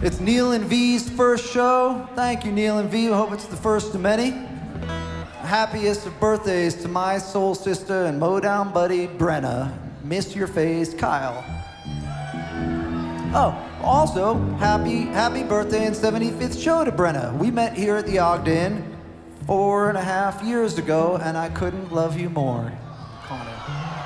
It's Neil and V's first show. Thank you, Neil and V. I hope it's the first of many. Happiest of birthdays to my soul sister and Motown buddy, Brenna. Miss your face, Kyle. Oh, also, happy birthday and 75th show to Brenna. We met here at the Ogden 4.5 years ago, and I couldn't love you more. Connor.